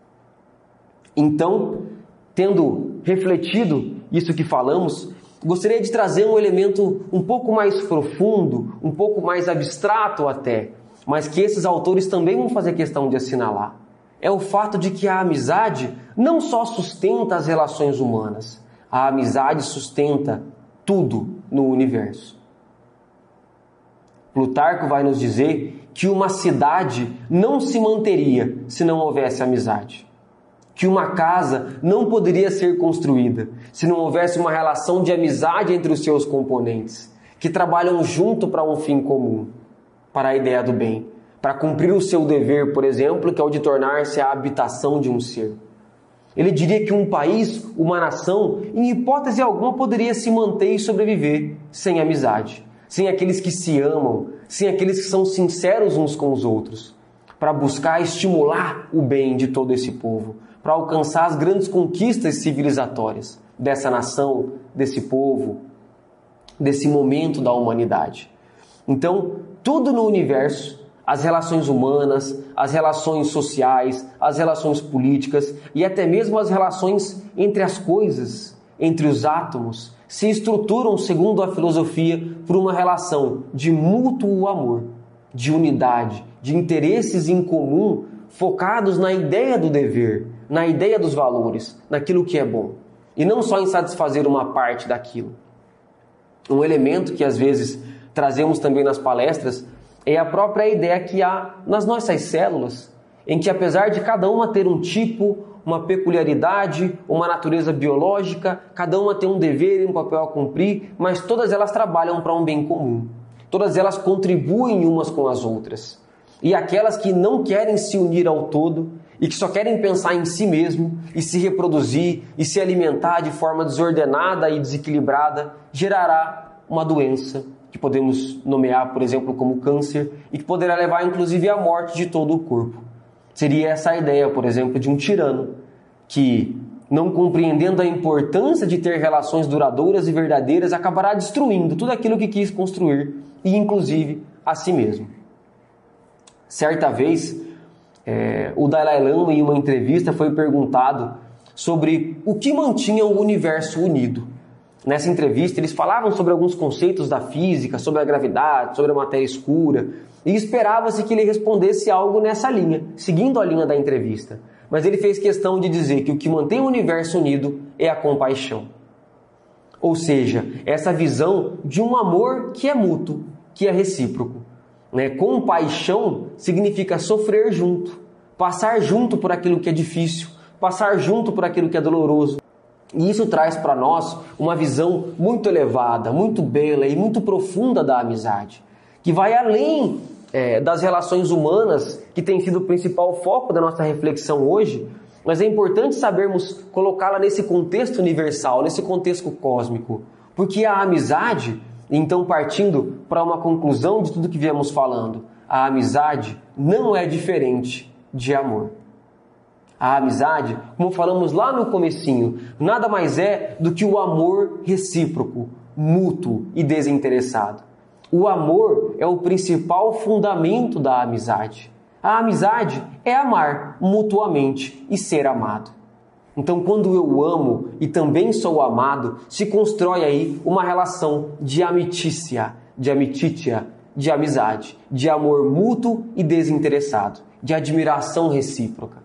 Então, tendo refletido isso que falamos, gostaria de trazer um elemento um pouco mais profundo, um pouco mais abstrato até, mas que esses autores também vão fazer questão de assinalar. É o fato de que a amizade não só sustenta as relações humanas, a amizade sustenta tudo no universo. Plutarco vai nos dizer que uma cidade não se manteria se não houvesse amizade. Que uma casa não poderia ser construída se não houvesse uma relação de amizade entre os seus componentes, que trabalham junto para um fim comum, para a ideia do bem, para cumprir o seu dever, por exemplo, que é o de tornar-se a habitação de um ser. Ele diria que um país, uma nação, em hipótese alguma poderia se manter e sobreviver sem amizade, sem aqueles que se amam, sem aqueles que são sinceros uns com os outros, para buscar estimular o bem de todo esse povo, para alcançar as grandes conquistas civilizatórias dessa nação, desse povo, desse momento da humanidade. Então, tudo no universo, as relações humanas, as relações sociais, as relações políticas e até mesmo as relações entre as coisas, entre os átomos, se estruturam, segundo a filosofia, por uma relação de mútuo amor, de unidade, de interesses em comum, focados na ideia do dever, na ideia dos valores, naquilo que é bom, e não só em satisfazer uma parte daquilo. Um elemento que às vezes trazemos também nas palestras é a própria ideia que há nas nossas células, em que apesar de cada uma ter um tipo, uma peculiaridade, uma natureza biológica, cada uma tem um dever e um papel a cumprir, mas todas elas trabalham para um bem comum. Todas elas contribuem umas com as outras. E aquelas que não querem se unir ao todo e que só querem pensar em si mesmo e se reproduzir e se alimentar de forma desordenada e desequilibrada, gerará uma doença que podemos nomear, por exemplo, como câncer e que poderá levar inclusive à morte de todo o corpo. Seria essa a ideia, por exemplo, de um tirano que, não compreendendo a importância de ter relações duradouras e verdadeiras, acabará destruindo tudo aquilo que quis construir e inclusive a si mesmo. Certa vez, o Dalai Lama, em uma entrevista, foi perguntado sobre o que mantinha o universo unido. Nessa entrevista, eles falavam sobre alguns conceitos da física, sobre a gravidade, sobre a matéria escura, e esperava-se que ele respondesse algo nessa linha, seguindo a linha da entrevista. Mas ele fez questão de dizer que o que mantém o universo unido é a compaixão. Ou seja, essa visão de um amor que é mútuo, que é recíproco. Compaixão significa sofrer junto, passar junto por aquilo que é difícil, passar junto por aquilo que é doloroso. E isso traz para nós uma visão muito elevada, muito bela e muito profunda da amizade, que vai além das relações humanas, que tem sido o principal foco da nossa reflexão hoje, mas é importante sabermos colocá-la nesse contexto universal, nesse contexto cósmico, porque a amizade, então partindo para uma conclusão de tudo que viemos falando, a amizade não é diferente de amor. A amizade, como falamos lá no comecinho, nada mais é do que o amor recíproco, mútuo e desinteressado. O amor é o principal fundamento da amizade. A amizade é amar mutuamente e ser amado. Então, quando eu amo e também sou amado, se constrói aí uma relação de amitícia, de amizade, de amor mútuo e desinteressado, de admiração recíproca.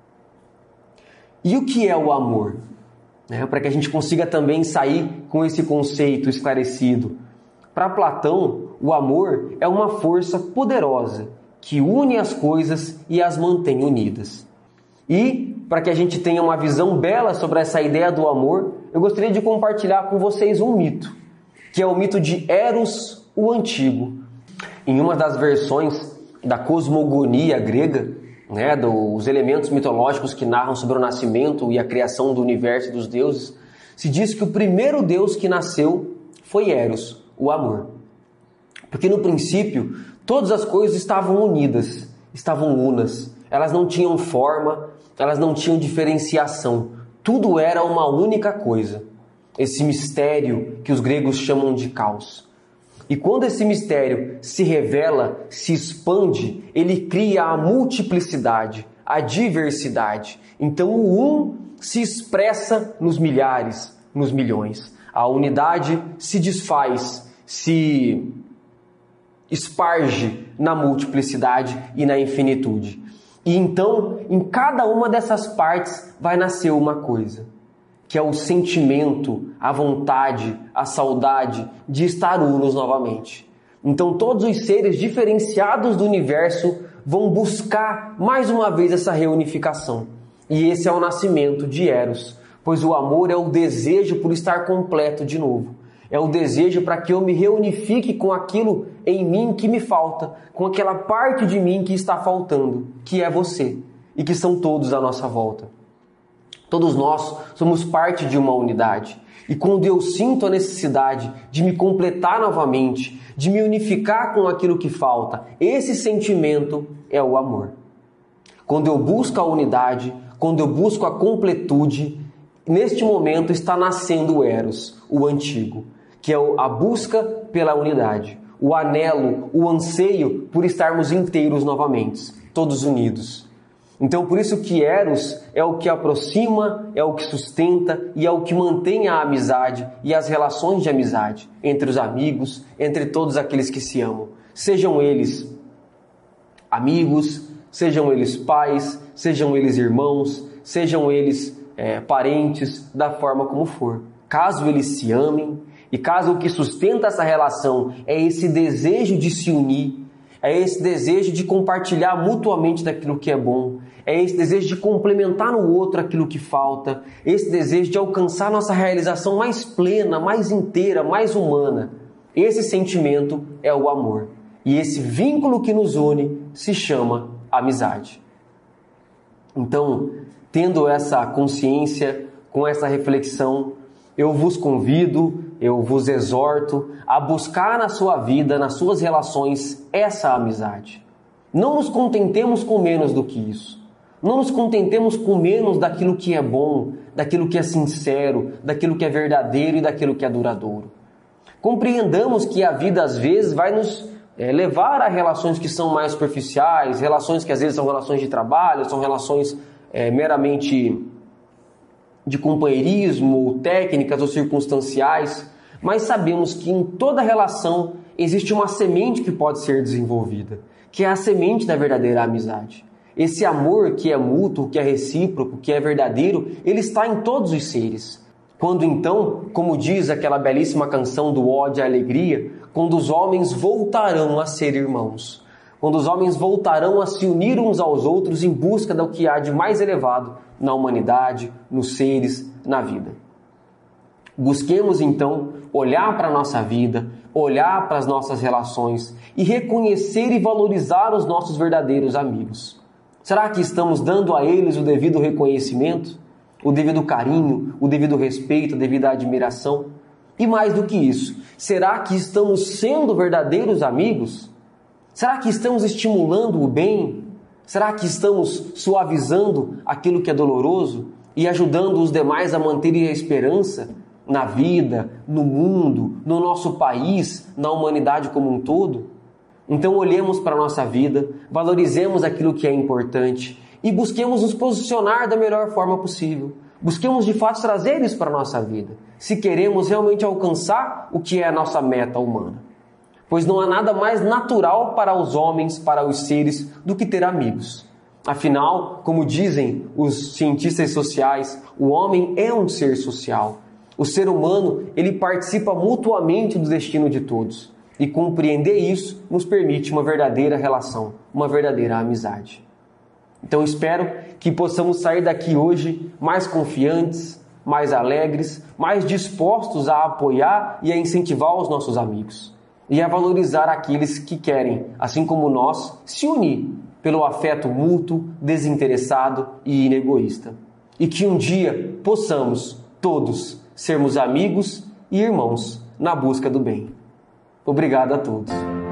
E o que é o amor? Para que a gente consiga também sair com esse conceito esclarecido. Para Platão, o amor é uma força poderosa que une as coisas e as mantém unidas. E, para que a gente tenha uma visão bela sobre essa ideia do amor, eu gostaria de compartilhar com vocês um mito, que é o mito de Eros, o Antigo. Em uma das versões da cosmogonia grega, dos elementos mitológicos que narram sobre o nascimento e a criação do universo e dos deuses, se diz que o primeiro deus que nasceu foi Eros, o amor. Porque no princípio, todas as coisas estavam unidas, estavam unas. Elas não tinham forma, elas não tinham diferenciação. Tudo era uma única coisa. Esse mistério que os gregos chamam de caos. E quando esse mistério se revela, se expande, ele cria a multiplicidade, a diversidade. Então o um se expressa nos milhares, nos milhões. A unidade se desfaz, se esparge na multiplicidade e na infinitude. E então, em cada uma dessas partes vai nascer uma coisa, que é o sentimento, a vontade, a saudade de estar unos novamente. Então todos os seres diferenciados do universo vão buscar mais uma vez essa reunificação. E esse é o nascimento de Eros, pois o amor é o desejo por estar completo de novo. É o desejo para que eu me reunifique com aquilo em mim que me falta, com aquela parte de mim que está faltando, que é você, e que são todos à nossa volta. Todos nós somos parte de uma unidade. E quando eu sinto a necessidade de me completar novamente, de me unificar com aquilo que falta, esse sentimento é o amor. Quando eu busco a unidade, quando eu busco a completude, neste momento está nascendo o Eros, o Antigo, que é a busca pela unidade, o anelo, o anseio por estarmos inteiros novamente, todos unidos. Então, por isso que Eros é o que aproxima, é o que sustenta e é o que mantém a amizade e as relações de amizade entre os amigos, entre todos aqueles que se amam. Sejam eles amigos, sejam eles pais, sejam eles irmãos, sejam eles parentes, da forma como for. Caso eles se amem e caso o que sustenta essa relação é esse desejo de se unir, é esse desejo de compartilhar mutuamente daquilo que é bom, é esse desejo de complementar no outro aquilo que falta, esse desejo de alcançar nossa realização mais plena, mais inteira, mais humana. Esse sentimento é o amor. E esse vínculo que nos une se chama amizade. Então, tendo essa consciência, com essa reflexão, eu vos convido, eu vos exorto a buscar na sua vida, nas suas relações, essa amizade. Não nos contentemos com menos do que isso. Não nos contentemos com menos daquilo que é bom, daquilo que é sincero, daquilo que é verdadeiro e daquilo que é duradouro. Compreendamos que a vida às vezes vai nos levar a relações que são mais superficiais, relações que às vezes são relações de trabalho, são relações meramente de companheirismo, ou técnicas ou circunstanciais, mas sabemos que em toda relação existe uma semente que pode ser desenvolvida, que é a semente da verdadeira amizade. Esse amor que é mútuo, que é recíproco, que é verdadeiro, ele está em todos os seres. Quando então, como diz aquela belíssima canção do ódio à alegria, quando os homens voltarão a ser irmãos, quando os homens voltarão a se unir uns aos outros em busca do que há de mais elevado na humanidade, nos seres, na vida. Busquemos então olhar para a nossa vida, olhar para as nossas relações e reconhecer e valorizar os nossos verdadeiros amigos. Será que estamos dando a eles o devido reconhecimento, o devido carinho, o devido respeito, a devida admiração? E mais do que isso, será que estamos sendo verdadeiros amigos? Será que estamos estimulando o bem? Será que estamos suavizando aquilo que é doloroso e ajudando os demais a manterem a esperança na vida, no mundo, no nosso país, na humanidade como um todo? Então olhemos para a nossa vida, valorizemos aquilo que é importante e busquemos nos posicionar da melhor forma possível. Busquemos de fato trazer isso para a nossa vida, se queremos realmente alcançar o que é a nossa meta humana. Pois não há nada mais natural para os homens, para os seres, do que ter amigos. Afinal, como dizem os cientistas sociais, o homem é um ser social. O ser humano, ele participa mutuamente do destino de todos. E compreender isso nos permite uma verdadeira relação, uma verdadeira amizade. Então espero que possamos sair daqui hoje mais confiantes, mais alegres, mais dispostos a apoiar e a incentivar os nossos amigos. E a valorizar aqueles que querem, assim como nós, se unir pelo afeto mútuo, desinteressado e inegoísta. E que um dia possamos, todos, sermos amigos e irmãos na busca do bem. Obrigado a todos.